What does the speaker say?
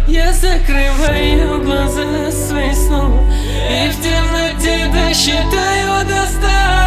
Я закрываю глаза свои снова и в темноте досчитаю до 100.